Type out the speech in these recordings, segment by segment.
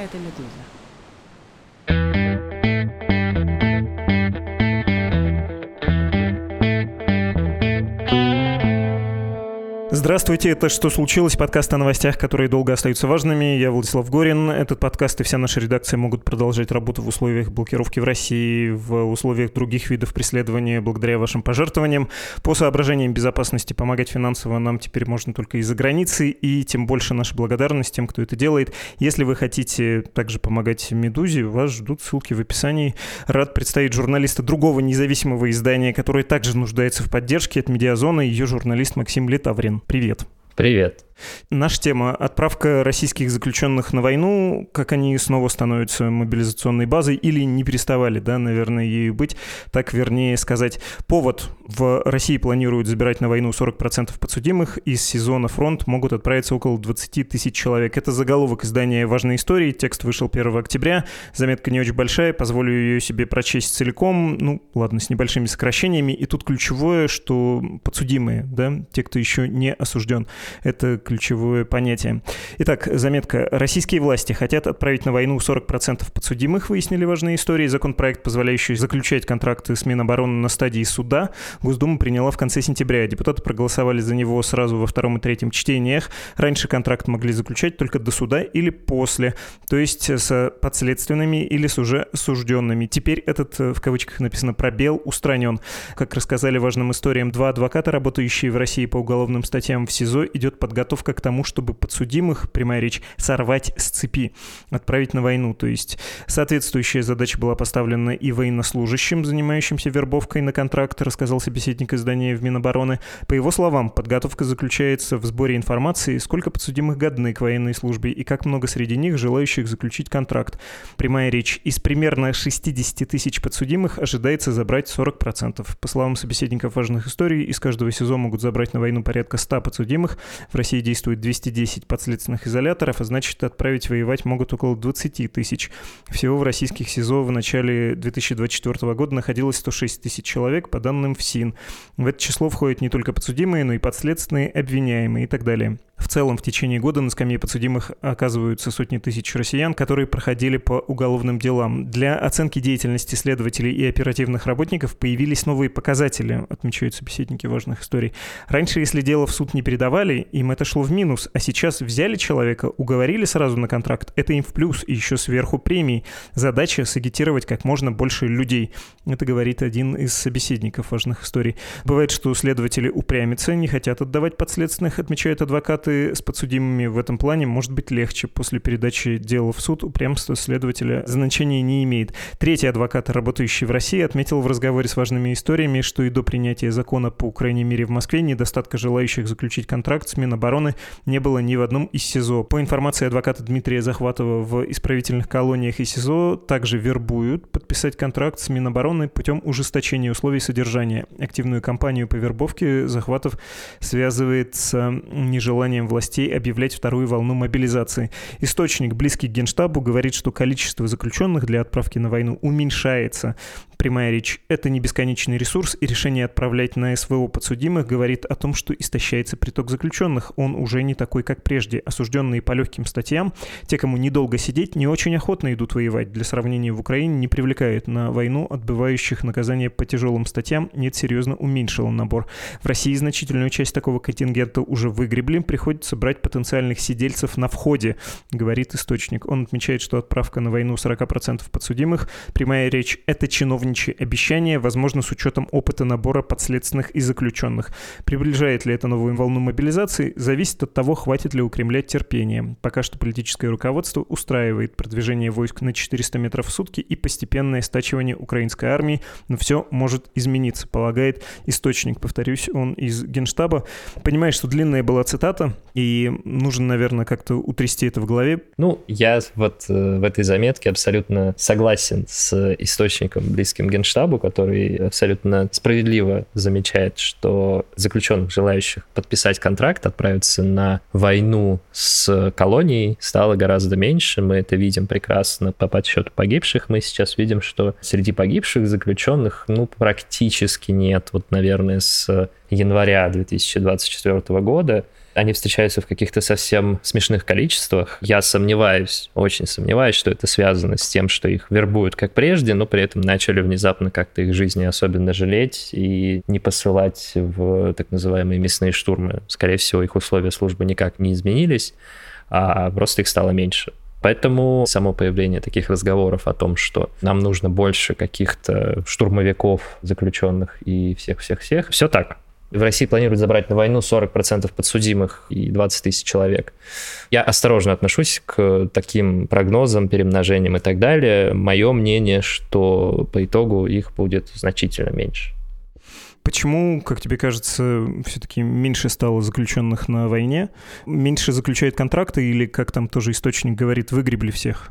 Это «Медуза». Здравствуйте, это «Что случилось?» Подкаст о новостях, которые долго остаются важными. Я Владислав Горин. Этот подкаст и вся наша редакция могут продолжать работу в условиях блокировки в России, в условиях других видов преследования благодаря вашим пожертвованиям. По соображениям безопасности помогать финансово нам теперь можно только из-за границы, и тем больше наша благодарность тем, кто это делает. Если вы хотите также помогать «Медузе», вас ждут ссылки в описании. Рад представить журналиста другого независимого издания, которое также нуждается в поддержке, от «Медиазона», ее журналист Максим Литаврин. Привет. Привет. Наша тема – отправка российских заключенных на войну, как они снова становятся мобилизационной базой или не переставали, да, наверное, ею быть, так вернее сказать. Повод: в России планируют забирать на войну 40% подсудимых, из СИЗО на фронт могут отправиться около 20 тысяч человек. Это заголовок издания «Важные истории», текст вышел 1 октября, заметка не очень большая, позволю ее себе прочесть целиком, с небольшими сокращениями, и тут ключевое, что подсудимые, да, те, кто еще не осужден, это ключевое понятие. Итак, заметка. Российские власти хотят отправить на войну 40% подсудимых, выяснили «Важные истории». Законопроект, позволяющий заключать контракты с Минобороны на стадии суда, Госдума приняла в конце сентября. Депутаты проголосовали за него сразу во втором и третьем чтениях. Раньше контракт могли заключать только до суда или после, то есть с подследственными или с уже осужденными. Теперь этот, в кавычках написано, пробел устранен. Как рассказали «Важным историям» 2 адвоката, работающие в России по уголовным статьям в СИЗО, идет подготовка к тому, чтобы подсудимых, прямая речь, сорвать с цепи, отправить на войну. То есть соответствующая задача была поставлена и военнослужащим, занимающимся вербовкой на контракт, рассказал собеседник издания в Минобороны. По его словам, подготовка заключается в сборе информации, сколько подсудимых годны к военной службе и как много среди них желающих заключить контракт. Прямая речь. Из примерно 60 тысяч подсудимых ожидается забрать 40%. По словам собеседников «Важных историй», из каждого СИЗО могут забрать на войну порядка 100 подсудимых. В России действует 210 подследственных изоляторов, а значит, отправить воевать могут около 20 тысяч. Всего в российских СИЗО в начале 2024 года находилось 106 тысяч человек, по данным ФСИН. В это число входят не только подсудимые, но и подследственные, обвиняемые и так далее. В целом, в течение года на скамье подсудимых оказываются сотни тысяч россиян, которые проходили по уголовным делам. Для оценки деятельности следователей и оперативных работников появились новые показатели, отмечают собеседники «Важных историй». Раньше, если дело в суд не передавали, им это шло в минус, а сейчас взяли человека, уговорили сразу на контракт, это им в плюс, и еще сверху премии. Задача — сагитировать как можно больше людей. Это говорит один из собеседников «Важных историй». Бывает, что следователи упрямятся, не хотят отдавать подследственных, отмечают адвокаты. С подсудимыми в этом плане может быть легче. После передачи дела в суд упрямство следователя значения не имеет. Третий адвокат, работающий в России, отметил в разговоре с «Важными историями», что и до принятия закона, по крайней мере в Москве, недостатка желающих заключить контракт с Минобороны не было ни в одном из СИЗО. По информации адвоката Дмитрия Захватова, в исправительных колониях и СИЗО также вербуют подписать контракт с Минобороны путем ужесточения условий содержания. Активную кампанию по вербовке Захватов связывает с нежеланием властей объявлять вторую волну мобилизации. Источник, близкий к Генштабу, говорит, что количество заключенных для отправки на войну уменьшается. Прямая речь. Это не бесконечный ресурс, и решение отправлять на СВО подсудимых говорит о том, что истощается приток заключенных. Он уже не такой, как прежде. Осужденные по легким статьям, те, кому недолго сидеть, не очень охотно идут воевать. Для сравнения, в Украине не привлекает на войну отбывающих наказания по тяжелым статьям. Нет, серьезно уменьшило набор. В России значительную часть такого контингента уже выгребли. Приходится брать потенциальных сидельцев на входе, говорит источник. Он отмечает, что отправка на войну 40% подсудимых, прямая речь, это чиновничьи обещания, возможно, с учетом опыта набора подследственных и заключенных. Приближает ли это новую волну мобилизации, зависит от того, хватит ли у Кремля терпения. Пока что политическое руководство устраивает продвижение войск на 400 метров в сутки и постепенное стачивание украинской армии, но все может измениться, полагает источник. Повторюсь, он из Генштаба. Понимаешь, что длинная была цитата, и нужно, наверное, как-то утрясти это в голове. Я в этой заметке абсолютно согласен с источником, близким Генштабу, который абсолютно справедливо замечает, что заключенных, желающих подписать контракт, отправиться на войну с колонией, стало гораздо меньше. Мы это видим прекрасно по подсчету погибших. Мы сейчас видим, что среди погибших заключенных практически нет. Наверное, с января 2024 года Они встречаются в каких-то совсем смешных количествах. Я сомневаюсь, очень сомневаюсь, что это связано с тем, что их вербуют как прежде, но при этом начали внезапно как-то их жизни особенно жалеть и не посылать в так называемые мясные штурмы. Скорее всего, их условия службы никак не изменились, а просто их стало меньше. Поэтому само появление таких разговоров о том, что нам нужно больше каких-то штурмовиков, заключенных и всех-всех-всех, все так. В России планируют забрать на войну 40% подсудимых и 20 тысяч человек. Я осторожно отношусь к таким прогнозам, перемножениям и так далее. Мое мнение, что по итогу их будет значительно меньше. Почему, как тебе кажется, все-таки меньше стало заключенных на войне? Меньше заключают контракты или, как там тоже источник говорит, выгребли всех?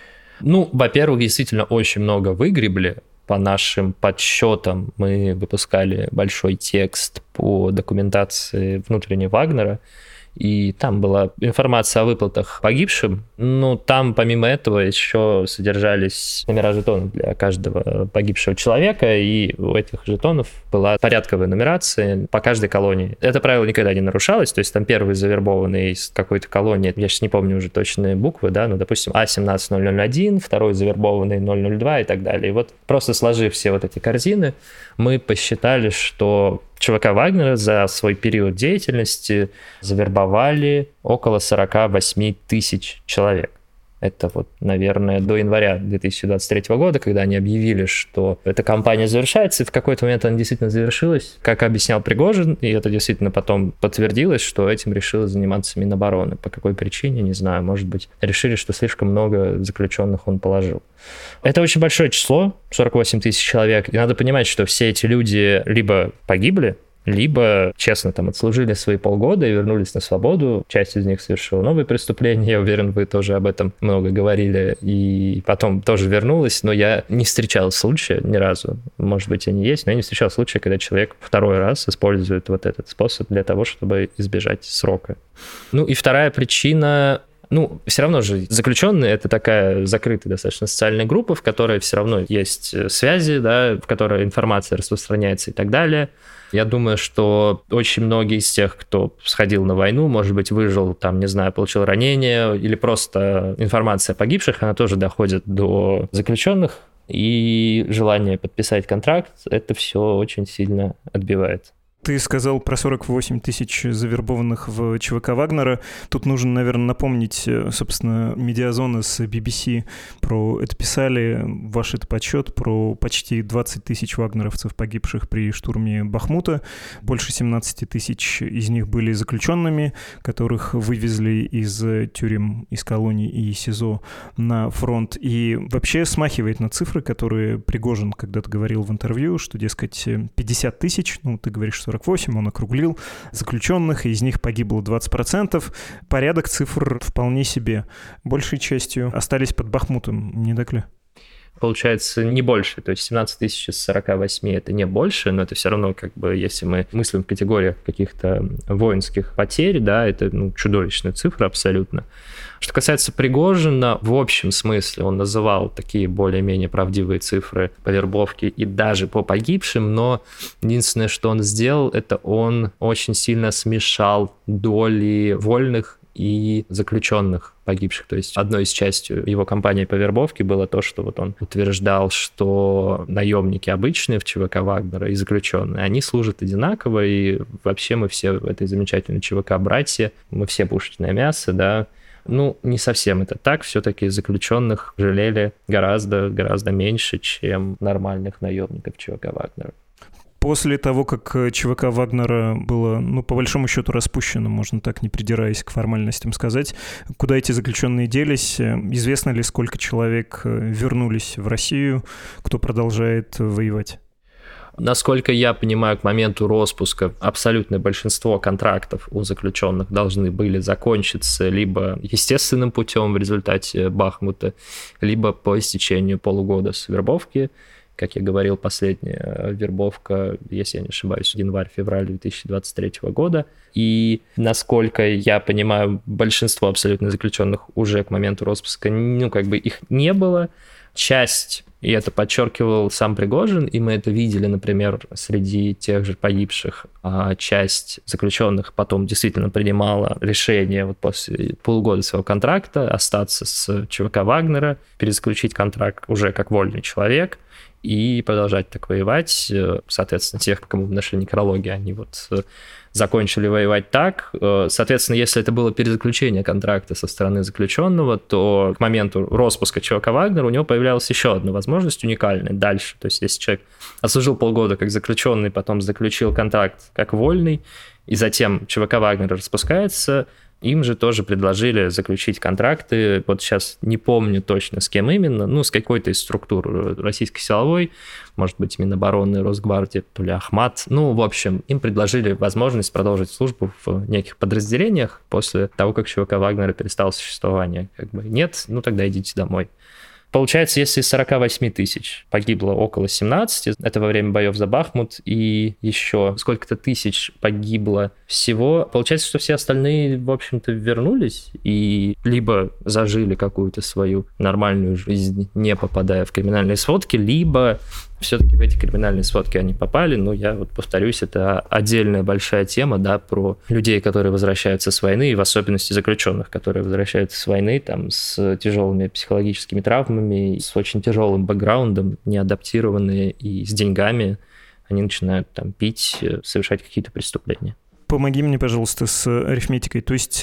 Ну, во-первых, действительно очень много выгребли. По нашим подсчетам мы выпускали большой текст по документации внутренней Вагнера, и там была информация о выплатах погибшим. Ну, там помимо этого еще содержались номера жетонов для каждого погибшего человека, и у этих жетонов была порядковая нумерация по каждой колонии. Это правило никогда не нарушалось, то есть там первый завербованный из какой-то колонии, я сейчас не помню уже точные буквы, да, ну, допустим, А17001, второй завербованный 002 и так далее. И вот просто сложив все вот эти корзины, мы посчитали, что ЧВК Вагнера за свой период деятельности завербовали около 48 тысяч человек. Это вот, наверное, до января 2023 года, когда они объявили, что эта кампания завершается, и в какой-то момент она действительно завершилась. Как объяснял Пригожин, и это действительно потом подтвердилось, что этим решила заниматься Минобороны. По какой причине, не знаю, может быть, решили, что слишком много заключенных он положил. Это очень большое число, 48 тысяч человек, и надо понимать, что все эти люди либо погибли, либо, честно, там отслужили свои полгода и вернулись на свободу. Часть из них совершила новые преступления, я уверен, вы тоже об этом много говорили, и потом тоже вернулась, но я не встречал случая ни разу, может быть, они есть, но я не встречал случая, когда человек второй раз использует вот этот способ для того, чтобы избежать срока. Ну и вторая причина... Ну, все равно же заключенные — это такая закрытая достаточно социальная группа, в которой все равно есть связи, да, в которой информация распространяется и так далее. Я думаю, что очень многие из тех, кто сходил на войну, может быть, выжил, там, не знаю, получил ранение, или просто информация о погибших, она тоже доходит до заключенных, и желание подписать контракт это все очень сильно отбивает. Ты сказал про 48 тысяч завербованных в ЧВК Вагнера. Тут нужно, наверное, напомнить, собственно, Медиазона с BBC про это писали, ваш это подсчет, про почти 20 тысяч вагнеровцев, погибших при штурме Бахмута. Больше 17 тысяч из них были заключенными, которых вывезли из тюрем, из колоний и СИЗО на фронт. И вообще смахивает на цифры, которые Пригожин когда-то говорил в интервью, что, дескать, 50 тысяч, ну, ты говоришь, 48, он округлил, заключенных, и из них погибло 20%. Порядок цифр вполне себе. Большей частью остались под Бахмутом, не так ли? Получается, не больше. То есть 17 тысяч из 48 это не больше, но это все равно, как бы, если мы мыслим в категориях каких-то воинских потерь, да, это чудовищная цифра абсолютно. Что касается Пригожина, в общем смысле он называл такие более-менее правдивые цифры по вербовке и даже по погибшим, но единственное, что он сделал, это он очень сильно смешал доли вольных и заключенных погибших. То есть одной из частью его кампании по вербовке было то, что вот он утверждал, что наемники обычные в ЧВК Вагнера и заключенные, они служат одинаково, и вообще мы все в этой замечательной ЧВК братья, мы все пушечное мясо, да. Ну, не совсем это так. Все-таки заключенных жалели гораздо меньше, чем нормальных наемников ЧВК Вагнера. После того, как ЧВК Вагнера было, ну, по большому счету распущено, можно так, не придираясь к формальностям сказать, куда эти заключенные делись? Известно ли, сколько человек вернулись в Россию, кто продолжает воевать? Насколько я понимаю, к моменту распуска абсолютное большинство контрактов у заключенных должны были закончиться либо естественным путем в результате Бахмута, либо по истечению полугода с вербовки. Как я говорил, последняя вербовка, если я не ошибаюсь, январь-февраль 2023 года. И, насколько я понимаю, большинство абсолютно заключенных уже к моменту распуска, ну, как бы их не было. часть, и это подчеркивал сам Пригожин, и мы это видели, например, среди тех же погибших, часть заключенных потом действительно принимала решение вот после полугода своего контракта остаться с ЧВК Вагнера, перезаключить контракт уже как вольный человек и продолжать так воевать. Соответственно, тех, кому нашли некрологи, они вот закончили воевать так. Соответственно, если это было перезаключение контракта со стороны заключенного, то к моменту распуска ЧВК Вагнера у него появлялась еще одна возможность уникальная дальше. То есть если человек отслужил полгода как заключенный, потом заключил контракт как вольный, и затем ЧВК Вагнера распускается, им же тоже предложили заключить контракты. Вот сейчас не помню точно, с кем именно, ну, с какой-то из структур российской силовой, может быть, Минобороны, Росгвардии, то ли Ахмат. Ну, в общем, им предложили возможность продолжить службу в неких подразделениях после того, как ЧВК Вагнера перестало существование. Как бы нет, ну, тогда идите домой. Получается, если из 48 тысяч погибло около 17, это во время боев за Бахмут, и еще сколько-то тысяч погибло всего, получается, что все остальные, в общем-то, вернулись и либо зажили какую-то свою нормальную жизнь, не попадая в криминальные сводки, либо все-таки в эти криминальные сводки они попали. Но я вот повторюсь, это отдельная большая тема, да, про людей, которые возвращаются с войны, и в особенности заключенных, которые возвращаются с войны там, с тяжелыми психологическими травмами, с очень тяжелым бэкграундом, неадаптированные и с деньгами. Они начинают там пить, совершать какие-то преступления. Помоги мне, пожалуйста, с арифметикой. То есть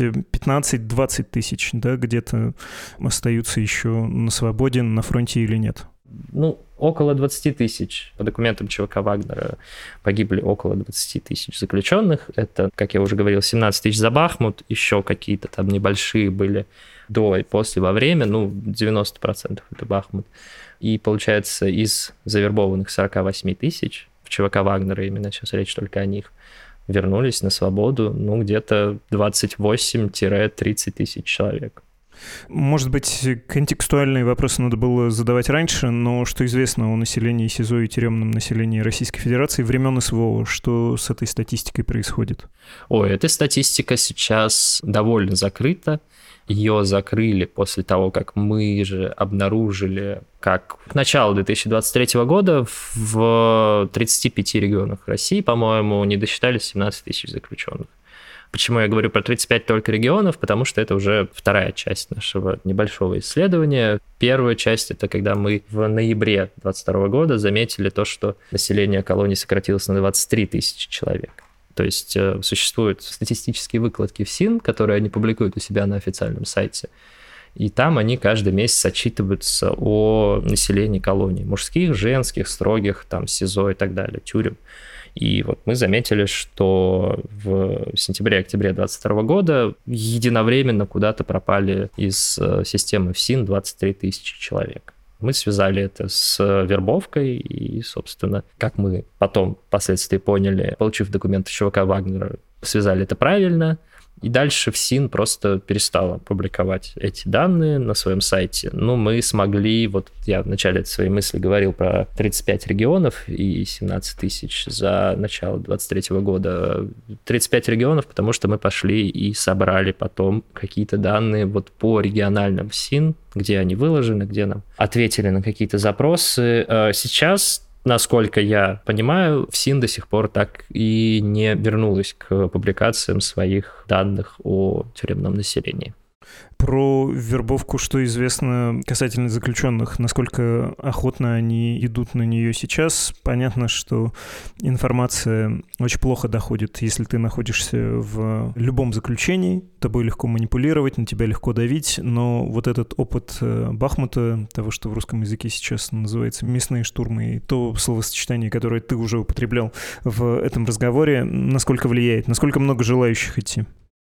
15-20 тысяч, да, где-то остаются еще на свободе, на фронте или нет? Ну, около 20 тысяч. По документам ЧВК Вагнера погибли около 20 тысяч заключенных. Это, как я уже говорил, 17 тысяч за Бахмут, еще какие-то там небольшие были до и после, во время, ну, 90% это Бахмут. И, получается, из завербованных 48 тысяч в ЧВК Вагнера, именно сейчас речь только о них, вернулись на свободу, ну, где-то 28-30 тысяч человек. Может быть, контекстуальные вопросы надо было задавать раньше, но что известно о населении СИЗО и тюремном населении Российской Федерации времен СВО? Что с этой статистикой происходит? Ой, эта статистика сейчас довольно закрыта. Ее закрыли после того, как мы же обнаружили, как к началу 2023 года в 35 регионах России, по-моему, не досчитали 17 тысяч заключенных. Почему я говорю про 35 только регионов? Потому что это уже вторая часть нашего небольшого исследования. Первая часть — это когда мы в ноябре 2022 года заметили то, что население колонии сократилось на 23 тысячи человек. То есть существуют статистические выкладки в СИН, которые они публикуют у себя на официальном сайте. И там они каждый месяц отчитываются о населении колонии. Мужских, женских, строгих, там, СИЗО и так далее, тюрем. И вот мы заметили, что в сентябре-октябре 2022 года единовременно куда-то пропали из системы ФСИН 23 тысячи человек. Мы связали это с вербовкой и, собственно, как мы потом впоследствии поняли, получив документы ЧВК Вагнера, связали это правильно. И дальше ФСИН просто перестала публиковать эти данные на своем сайте. Но мы смогли, вот я в начале своей мысли говорил про 35 регионов и 17 тысяч за начало 2023 года. 35 регионов, потому что мы пошли и собрали потом какие-то данные вот по региональным ФСИН, где они выложены, где нам ответили на какие-то запросы. Сейчас, насколько я понимаю, ФСИН до сих пор так и не вернулась к публикациям своих данных о тюремном населении. Про вербовку что известно касательно заключенных? Насколько охотно они идут на нее сейчас? Понятно, что информация очень плохо доходит, если ты находишься в любом заключении. Тобой легко манипулировать, на тебя легко давить, но вот этот опыт Бахмута, того, что в русском языке сейчас называется «мясные штурмы», и то словосочетание, которое ты уже употреблял в этом разговоре, насколько влияет? Насколько много желающих идти?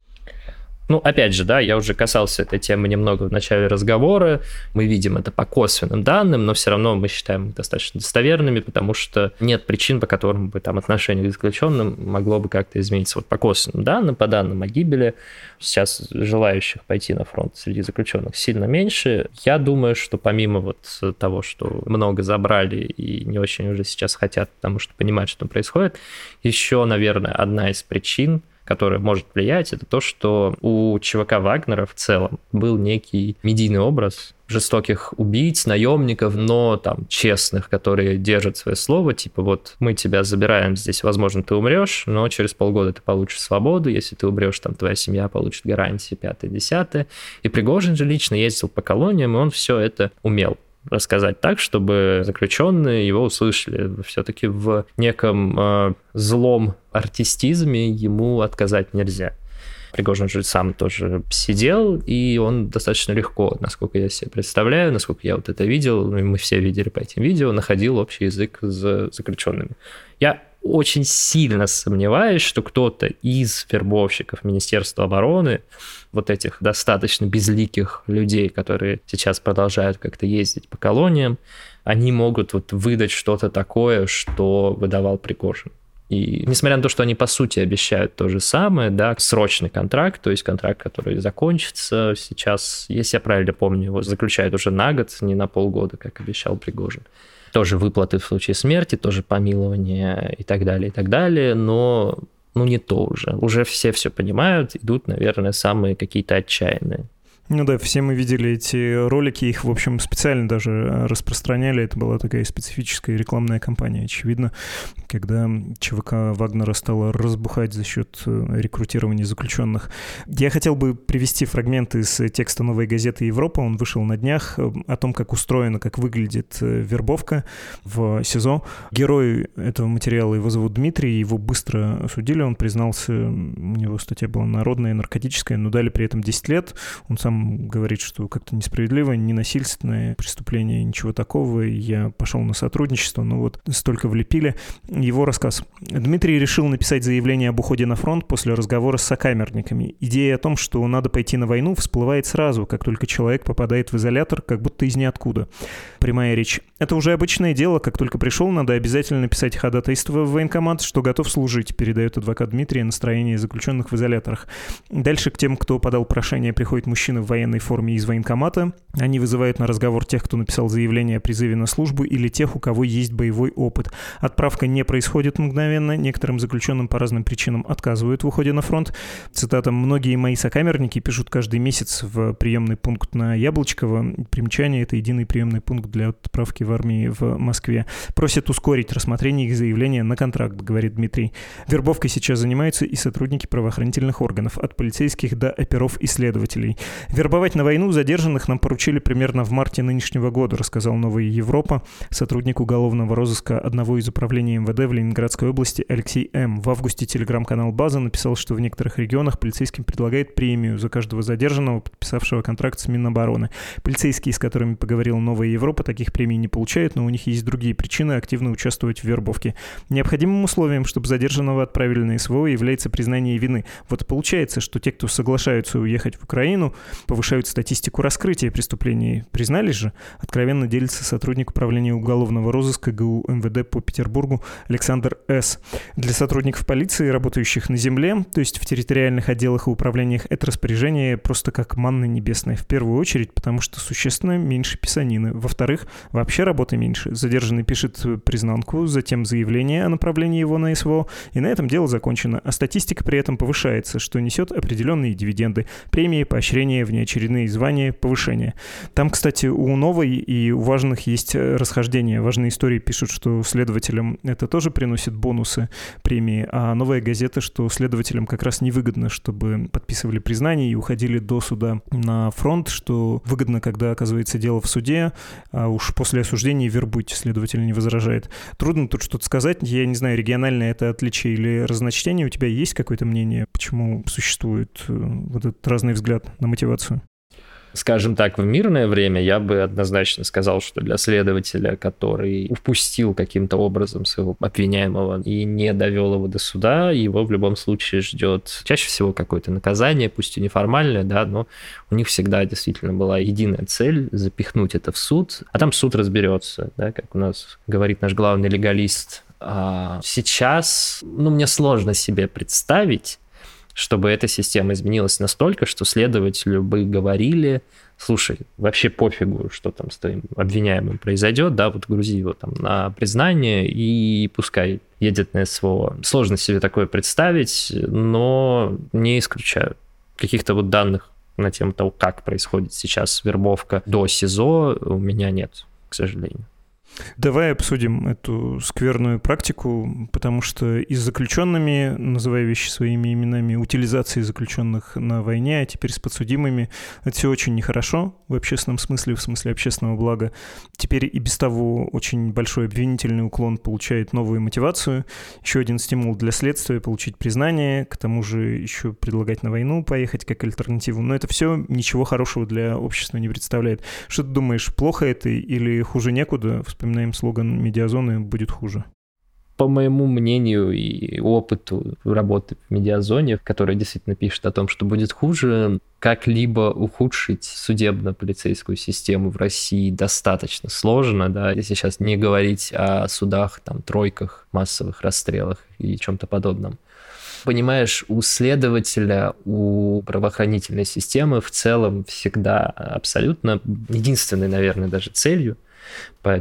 Ну, опять же, да, я уже касался этой темы немного в начале разговора. Мы видим это по косвенным данным, но все равно мы считаем их достаточно достоверными, потому что нет причин, по которым бы там отношение к заключенным могло бы как-то измениться. Вот по косвенным данным, по данным о гибели, сейчас желающих пойти на фронт среди заключенных сильно меньше. Я думаю, что помимо вот того, что много забрали и не очень уже сейчас хотят, потому что понимают, что происходит, еще, наверное, одна из причин, которая может влиять, это то, что у ЧВК Вагнера в целом был некий медийный образ жестоких убийц, наемников, но там честных, которые держат свое слово, типа вот мы тебя забираем здесь, возможно, ты умрешь, но через полгода ты получишь свободу, если ты умрешь, там твоя семья получит гарантии 5-10. И Пригожин же лично ездил по колониям, и он все это умел рассказать так, чтобы заключенные его услышали. Все-таки в неком злом артистизме ему отказать нельзя. Пригожин же сам тоже сидел, и он достаточно легко, насколько я себе представляю, насколько я вот это видел, ну и мы все видели по этим видео, находил общий язык с заключенными. Я очень сильно сомневаюсь, что кто-то из вербовщиков Министерства обороны, вот этих достаточно безликих людей, которые сейчас продолжают как-то ездить по колониям, они могут вот выдать что-то такое, что выдавал Пригожин. И несмотря на то, что они по сути обещают то же самое, да, срочный контракт, то есть контракт, который закончится сейчас, если я правильно помню, его заключают уже на год, не на полгода, как обещал Пригожин. Тоже выплаты в случае смерти, тоже помилование и так далее, но не то уже. Уже все понимают, идут, наверное, самые какие-то отчаянные. Ну да, все мы видели эти ролики, их, в общем, специально даже распространяли. Это была такая специфическая рекламная кампания, очевидно, когда ЧВК Вагнера стала разбухать за счет рекрутирования заключенных. Я хотел бы привести фрагмент из текста «Новой газеты Европа». Он вышел на днях, о том, как устроена, как выглядит вербовка в СИЗО. Герой этого материала, его зовут Дмитрий, его быстро осудили, он признался, у него статья была народная, наркотическая, но дали при этом 10 лет. Он сам говорит, что как-то несправедливо, ненасильственное преступление, ничего такого. Я пошел на сотрудничество, но вот столько влепили. Его рассказ. Дмитрий решил написать заявление об уходе на фронт после разговора с сокамерниками. Идея о том, что надо пойти на войну, всплывает сразу, как только человек попадает в изолятор, как будто из ниоткуда. Прямая речь. Это уже обычное дело, как только пришел, надо обязательно написать ходатайство в военкомат, что готов служить, передает адвокат Дмитрия настроение заключенных в изоляторах. Дальше к тем, кто подал прошение, приходят мужчины в военной форме из военкомата. Они вызывают на разговор тех, кто написал заявление о призыве на службу, или тех, у кого есть боевой опыт. Отправка не происходит мгновенно. Некоторым заключенным по разным причинам отказывают в уходе на фронт. Цитата: «Многие мои сокамерники пишут каждый месяц в приемный пункт на Яблочково. Примечание: это единый приемный пункт для отправки в армию в Москве. Просят ускорить рассмотрение их заявления на контракт», говорит Дмитрий. Вербовкой сейчас занимаются и сотрудники правоохранительных органов, от полицейских до оперов и следователей. Вербовать на войну задержанных нам поручили примерно в марте нынешнего года, рассказал «Новая Европа» сотрудник уголовного розыска одного из управлений МВД в Ленинградской области Алексей М. В августе телеграм-канал «База» написал, что в некоторых регионах полицейским предлагает премию за каждого задержанного, подписавшего контракт с Минобороны. Полицейские, с которыми поговорила «Новая Европа», таких премий не получают, но у них есть другие причины активно участвовать в вербовке. Необходимым условием, чтобы задержанного отправили на СВО, является признание вины. Вот получается, что те, кто соглашаются уехать в Украину, повышают статистику раскрытия преступлений. Признались же? Откровенно делится сотрудник управления уголовного розыска ГУ МВД по Петербургу Александр С. Для сотрудников полиции, работающих на земле, то есть в территориальных отделах и управлениях, это распоряжение просто как манна небесная. В первую очередь, потому что существенно меньше писанины. Во-вторых, вообще работы меньше. Задержанный пишет признанку, затем заявление о направлении его на СВО, и на этом дело закончено. А статистика при этом повышается, что несет определенные дивиденды, премии, поощрения, внеочередные звания, повышения. Там, кстати, у «Новой» и у важных есть расхождения. Важные истории пишут, что следователям это тоже приносит бонусы, премии, а «Новая газета», что следователям как раз невыгодно, чтобы подписывали признание и уходили до суда на фронт, что выгодно, когда оказывается дело в суде, а уж после осуждения вербуйте, следователь не возражает. Трудно тут что-то сказать, я не знаю, региональное это отличие или разночтение, у тебя есть какое-то мнение, почему существует вот этот разный взгляд на мотивацию? Скажем так, в мирное время я бы однозначно сказал, что для следователя, который упустил каким-то образом своего обвиняемого и не довел его до суда, его в любом случае ждет чаще всего какое-то наказание, пусть и неформальное, да, но у них всегда действительно была единая цель — запихнуть это в суд, а там суд разберется, да, как у нас говорит наш главный легалист. А сейчас, мне сложно себе представить, чтобы эта система изменилась настолько, что следователю бы говорили: слушай, вообще пофигу, что там с твоим обвиняемым произойдет, да, вот грузи его там на признание и пускай едет на СВО. Сложно себе такое представить, но не исключаю. Каких-то вот данных на тему того, как происходит сейчас вербовка до СИЗО, у меня нет, к сожалению. Давай обсудим эту скверную практику, потому что и с заключенными, называя вещи своими именами, утилизацией заключенных на войне, а теперь с подсудимыми, это все очень нехорошо в общественном смысле, в смысле общественного блага. Теперь и без того очень большой обвинительный уклон получает новую мотивацию, еще один стимул для следствия получить признание, к тому же еще предлагать на войну поехать как альтернативу. Но это все ничего хорошего для общества не представляет. Что ты думаешь, плохо это или хуже некуда? Вспоминаем слоган «Медиазоны» будет хуже. По моему мнению и опыту работы в медиазоне, которая действительно пишет о том, что будет хуже, как-либо ухудшить судебно-полицейскую систему в России достаточно сложно, да, если сейчас не говорить о судах, там, тройках, массовых расстрелах и чем-то подобном. Понимаешь, у следователя, у правоохранительной системы в целом всегда абсолютно единственной, наверное, даже целью по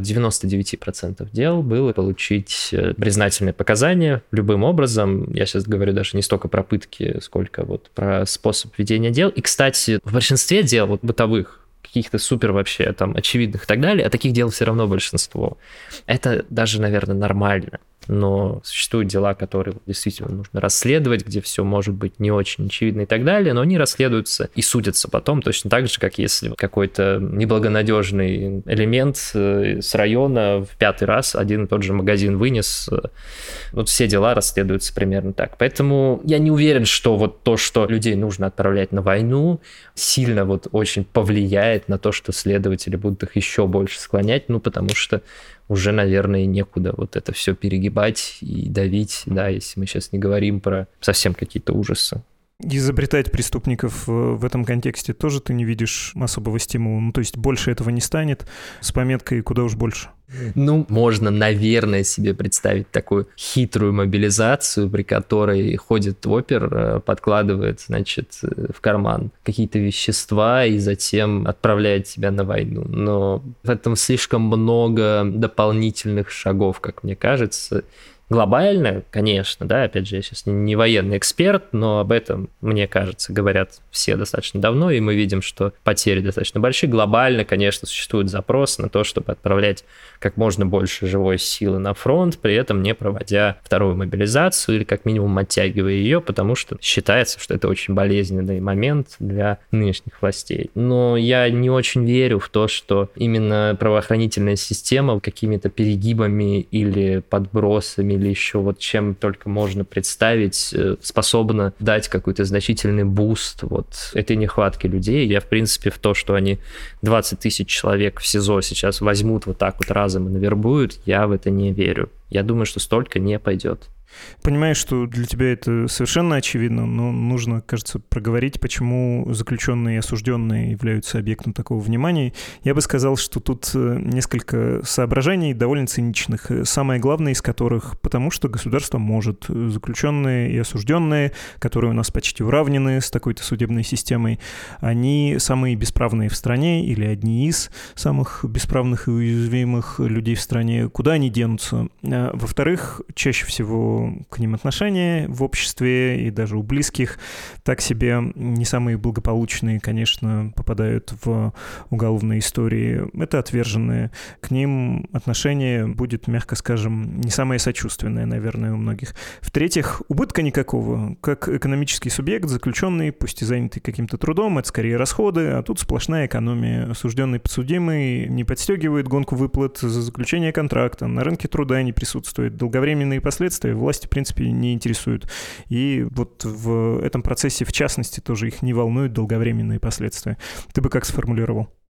99% дел было получить признательные показания любым образом. Я сейчас говорю даже не столько про пытки, сколько вот про способ ведения дел. И, кстати, в большинстве дел, вот бытовых, каких-то супер вообще там очевидных и так далее, а таких дел все равно большинство. Это даже, наверное, нормально. Но существуют дела, которые действительно нужно расследовать, где все может быть не очень очевидно и так далее, но они расследуются и судятся потом точно так же, как если какой-то неблагонадежный элемент с района в 5-й раз один и тот же магазин вынес. Вот все дела расследуются примерно так. Поэтому я не уверен, что вот то, что людей нужно отправлять на войну, сильно вот очень повлияет на то, что следователи будут их еще больше склонять, ну потому что уже, наверное, некуда вот это все перегибать и давить, да, если мы сейчас не говорим про совсем какие-то ужасы. Изобретать преступников в этом контексте тоже ты не видишь особого стимула? Ну, то есть больше этого не станет, с пометкой «куда уж больше». Ну, можно, наверное, себе представить такую хитрую мобилизацию, при которой ходит опер, подкладывает, значит, в карман какие-то вещества и затем отправляет тебя на войну. Но в этом слишком много дополнительных шагов, как мне кажется. Глобально, конечно, да, опять же, я сейчас не военный эксперт, но об этом, мне кажется, говорят все достаточно давно, и мы видим, что потери достаточно большие. Глобально, конечно, существует запрос на то, чтобы отправлять как можно больше живой силы на фронт, при этом не проводя вторую мобилизацию или как минимум оттягивая ее, потому что считается, что это очень болезненный момент для нынешних властей. Но я не очень верю в то, что именно правоохранительная система какими-то перегибами или подбросами или еще вот чем только можно представить, способна дать какой-то значительный буст вот этой нехватки людей. Я, в принципе, в то, что они 20 тысяч человек в СИЗО сейчас возьмут вот так вот разом и навербуют, я в это не верю. Я думаю, что столько не пойдет. Понимаю, что для тебя это совершенно очевидно, но нужно, кажется, проговорить, почему заключенные и осужденные являются объектом такого внимания. Я бы сказал, что тут несколько соображений довольно циничных, самое главное из которых потому, что государство может. Заключенные и осужденные, которые у нас почти уравнены с такой-то судебной системой, они самые бесправные в стране или одни из самых бесправных и уязвимых людей в стране. Куда они денутся? Во-вторых, чаще всего к ним отношения в обществе и даже у близких так себе, не самые благополучные, конечно, попадают в уголовные истории. Это отверженные. К ним отношение будет, мягко скажем, не самое сочувственное, наверное, у многих. В-третьих, убытка никакого. Как экономический субъект, заключенный, пусть и занятый каким-то трудом, это скорее расходы, а тут сплошная экономия. Осужденный подсудимый не подстегивает гонку выплат за заключение контракта, на рынке труда не присутствует. Долговременные последствия власти, в принципе, не интересуют. И вот в этом процессе, в частности, тоже их не волнуют долговременные последствия. Ты бы как сформулировал?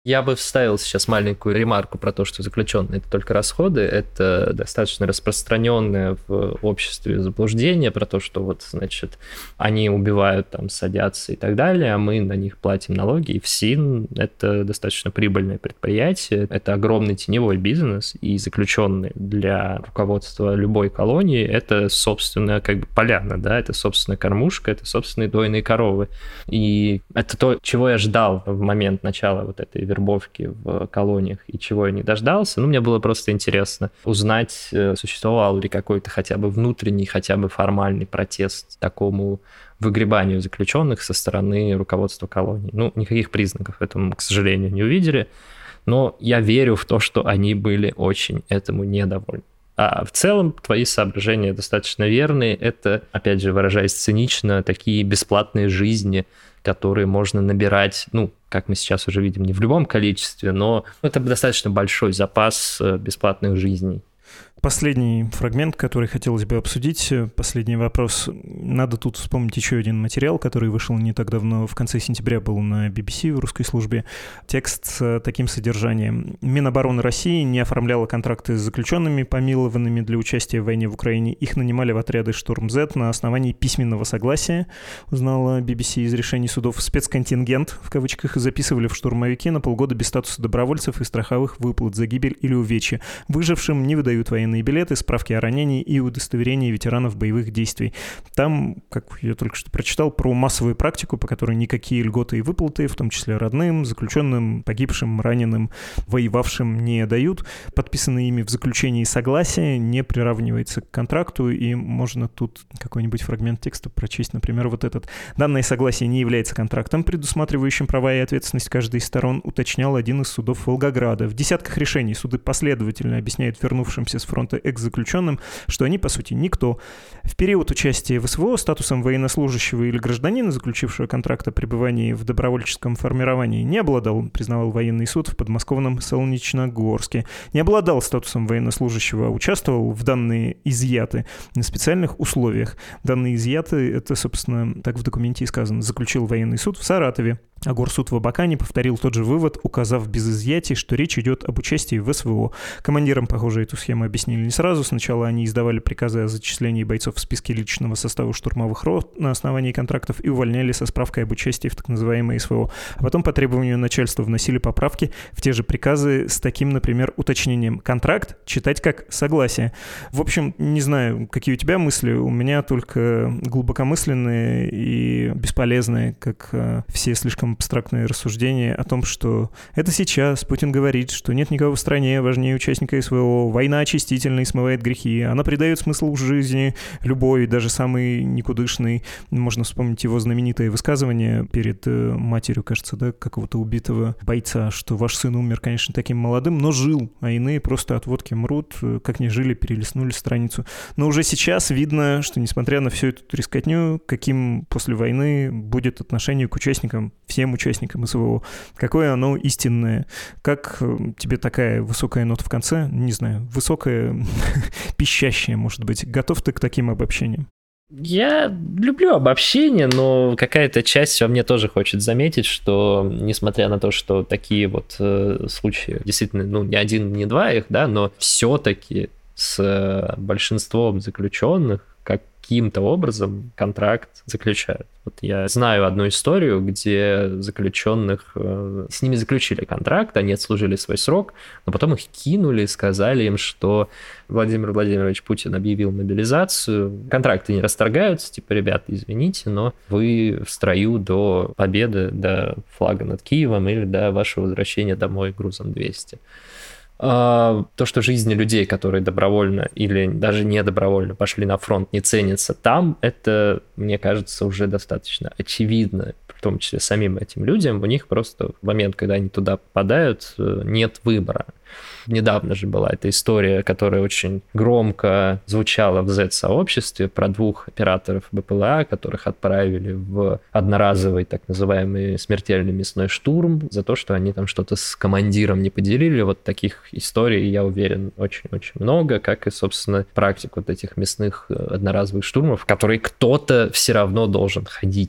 Я бы вставил сейчас маленькую ремарку про то, что заключенные — это только расходы. Это достаточно распространенное в обществе заблуждение про то, что вот, значит, они убивают, там, садятся и так далее, а мы на них платим налоги. И ФСИН — это достаточно прибыльное предприятие, это огромный теневой бизнес, и заключенные для руководства любой колонии — это, собственно, как бы поляна, да, это, собственно, кормушка, это, собственные дойные коровы. И это то, чего я ждал в момент начала вот этой вербовки в колониях и чего я не дождался. Мне было просто интересно узнать, существовал ли какой-то хотя бы внутренний, хотя бы формальный протест такому выгребанию заключенных со стороны руководства колоний. Никаких признаков этому, к сожалению, не увидели, но я верю в то, что они были очень этому недовольны. А в целом твои соображения достаточно верные. Это, опять же, выражаясь цинично, такие бесплатные жизни, которые можно набирать, как мы сейчас уже видим, не в любом количестве, но это достаточно большой запас бесплатных жизней. Последний фрагмент, который хотелось бы обсудить, последний вопрос. Надо тут вспомнить еще один материал, который вышел не так давно, в конце сентября был на BBC в русской службе. Текст с таким содержанием. Минобороны России не оформляла контракты с заключенными, помилованными для участия в войне в Украине. Их нанимали в отряды «Штурм-Z» на основании письменного согласия, узнала BBC из решений судов. Спецконтингент, в кавычках, записывали в штурмовики на полгода без статуса добровольцев и страховых выплат за гибель или увечья. Выжившим не выдают военные билеты, справки о ранении и удостоверения ветеранов боевых действий. Там, как я только что прочитал, про массовую практику, по которой никакие льготы и выплаты, в том числе родным, заключенным, погибшим, раненым, воевавшим, не дают. Подписанное ими в заключении согласие не приравнивается к контракту, и можно тут какой-нибудь фрагмент текста прочесть, например, вот этот. Данное согласие не является контрактом, предусматривающим права и ответственность каждой из сторон, уточнял один из судов Волгограда. В десятках решений суды последовательно объясняют вернувшимся с фронта экс-заключенным, что они, по сути, никто. В период участия в СВО статусом военнослужащего или гражданина, заключившего контракт о пребывании в добровольческом формировании, не обладал, признавал военный суд в подмосковном Солнечногорске, не обладал статусом военнослужащего, а участвовал в данные изъяты на специальных условиях. Данные изъяты, это, собственно, так в документе и сказано, заключил военный суд в Саратове. А горсуд в Абакане повторил тот же вывод, указав без изъятий, что речь идет об участии в СВО. Командирам, похоже, эту схему объяснили не сразу. Сначала они издавали приказы о зачислении бойцов в списке личного состава штурмовых рот на основании контрактов и увольняли со справкой об участии в так называемое СВО. А потом по требованию начальства вносили поправки в те же приказы с таким, например, уточнением: контракт читать как согласие. В общем, не знаю, какие у тебя мысли, у меня только глубокомысленные и бесполезные, как все слишком абстрактные рассуждения о том, что это сейчас Путин говорит, что нет никого в стране важнее участника СВО, война очистительная и смывает грехи, она придает смысл жизни любой, даже самый никудышный. Можно вспомнить его знаменитое высказывание перед матерью, кажется, да, какого-то убитого бойца, что ваш сын умер, конечно, таким молодым, но жил, а иные просто от водки мрут, как не жили, перелистнули страницу. Но уже сейчас видно, что несмотря на всю эту трескотню, каким после войны будет отношение к участникам, всем участникам СВО, какое оно истинное. Как тебе такая высокая нота в конце? Не знаю, высокая, пищащая, может быть. Готов ты к таким обобщениям? Я люблю обобщения, но какая-то часть во мне тоже хочет заметить, что несмотря на то, что такие вот случаи, действительно, не один, не два их, да, но все-таки с большинством заключенных каким-то образом контракт заключают. Вот я знаю одну историю, где заключенных, с ними заключили контракт, они отслужили свой срок, но потом их кинули, сказали им, что Владимир Владимирович Путин объявил мобилизацию, контракты не расторгаются, типа, ребята, извините, но вы в строю до победы, до флага над Киевом или до вашего возвращения домой грузом 200. То, что жизни людей, которые добровольно или даже не добровольно пошли на фронт, не ценятся там, это, мне кажется, уже достаточно очевидно, в том числе самим этим людям. У них просто в момент, когда они туда попадают, нет выбора. Недавно же была эта история, которая очень громко звучала в Z-сообществе про 2 операторов БПЛА, которых отправили в одноразовый так называемый смертельный мясной штурм за то, что они там что-то с командиром не поделили. Вот таких историй, я уверен, очень-очень много, как и, собственно, практик вот этих мясных одноразовых штурмов, в которые кто-то все равно должен ходить.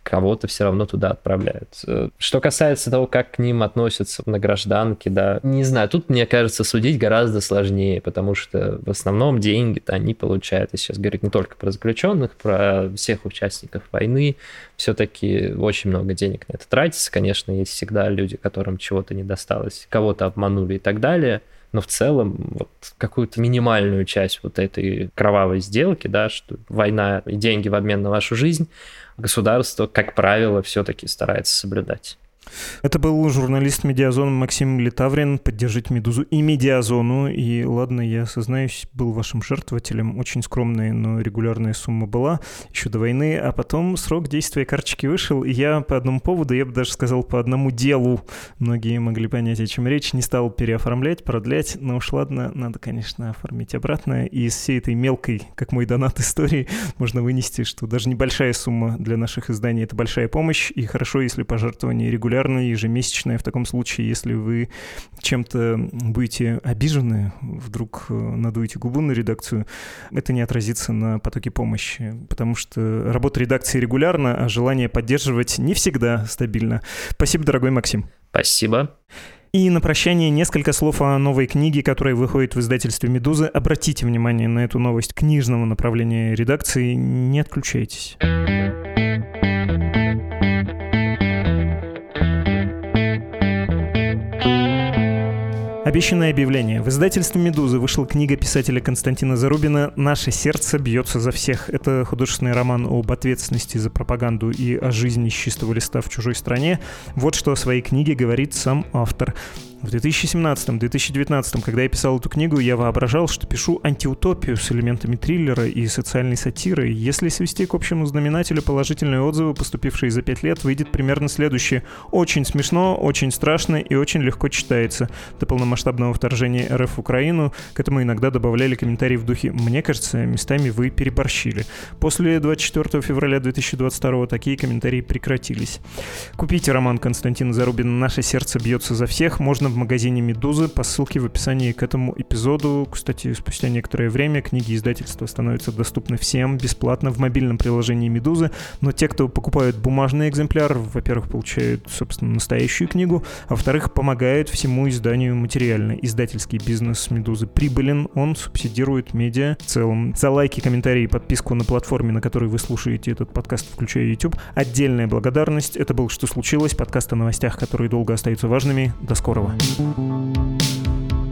кого-то все равно туда отправляют. Что касается того, как к ним относятся на гражданке, да, не знаю, тут, мне кажется, судить гораздо сложнее, потому что в основном деньги-то они получают, я сейчас говорю не только про заключенных, про всех участников войны, все-таки очень много денег на это тратится, конечно, есть всегда люди, которым чего-то не досталось, кого-то обманули и так далее, но в целом вот какую-то минимальную часть вот этой кровавой сделки, да, что война и деньги в обмен на вашу жизнь, государство, как правило, все-таки старается соблюдать. Это был журналист «Медиазона» Максим Литаврин. Поддержите «Медузу» и «Медиазону». И ладно, я сознаюсь, был вашим жертвователем. Очень скромная, но регулярная сумма была еще до войны. А потом срок действия карточки вышел, и я по одному поводу, я бы даже сказал, по одному делу, многие могли понять, о чем речь, не стал переоформлять, продлять. Но уж ладно, надо, конечно, оформить обратно. И из всей этой мелкой, как мой донат, истории можно вынести, что даже небольшая сумма для наших изданий — это большая помощь. И хорошо, если пожертвование регулярно, ежемесячное. В таком случае, если вы чем-то будете обижены, вдруг надуете губу на редакцию, это не отразится на потоке помощи, потому что работа редакции регулярна, а желание поддерживать не всегда стабильно. Спасибо, дорогой Максим. Спасибо. И на прощание несколько слов о новой книге, которая выходит в издательстве «Медуза». Обратите внимание на эту новость книжного направления редакции. Не отключайтесь. Обещанное объявление. В издательстве «Медузы» вышла книга писателя Константина Зарубина «Наше сердце бьется за всех». Это художественный роман об ответственности за пропаганду и о жизни с чистого листа в чужой стране. Вот что о своей книге говорит сам автор. В 2017-2019, когда я писал эту книгу, я воображал, что пишу антиутопию с элементами триллера и социальной сатиры. Если свести к общему знаменателю положительные отзывы, поступившие за 5 лет, выйдет примерно следующее. Очень смешно, очень страшно и очень легко читается. До полномасштабного вторжения РФ в Украину к этому иногда добавляли комментарии в духе «Мне кажется, местами вы переборщили». После 24 февраля 2022 такие комментарии прекратились. Купите роман Константина Зарубина «Наше сердце бьется за всех». Можно в магазине «Медузы» по ссылке в описании к этому эпизоду. Кстати, спустя некоторое время книги издательства становятся доступны всем бесплатно в мобильном приложении «Медузы», но те, кто покупают бумажный экземпляр, во-первых, получают, собственно, настоящую книгу, а во-вторых, помогают всему изданию материально. Издательский бизнес «Медузы» прибылен, он субсидирует медиа в целом. За лайки, комментарии и подписку на платформе, на которой вы слушаете этот подкаст, включая YouTube, отдельная благодарность. Это был «Что случилось?» Подкаст о новостях, которые долго остаются важными. До скорого.